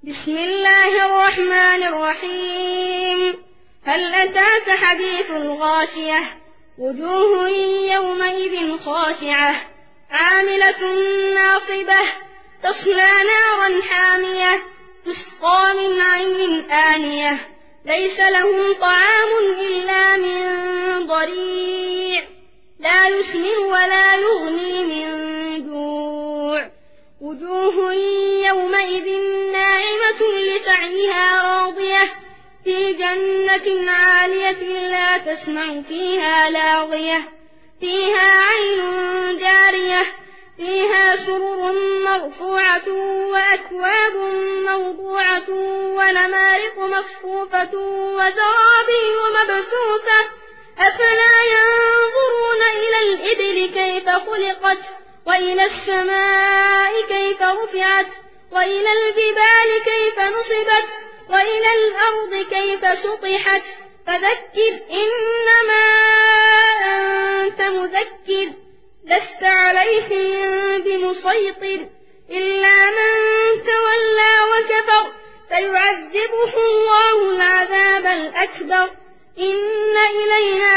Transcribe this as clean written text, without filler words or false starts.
بسم الله الرحمن الرحيم. هل أتاك حديث الغاشية؟ وجوه يومئذ خاشعة عاملة ناصبة تصلى نارا حامية تسقى من عين آنية ليس لهم طعام إلا من ضريع لا يسمن ولا يغني من جوع. وجوه يومئذ ناعمة لسعيها راضية في جنة عالية لا تسمع فيها لاغية فيها عين جارية فيها سرر مرفوعة وأكواب موضوعة ونمارق مصفوفة وزرابي مبثوثة أفلا ينظرون إلى الإبل كيف خلقت وإلى السماء كيف رفعت وإلى الجبال كيف نصبت وإلى الأرض كيف سطحت فذكر إنما أنت مذكر لست عليهم بمسيطر إلا من تولى وكفر فيعذبه الله العذاب الأكبر إن إلينا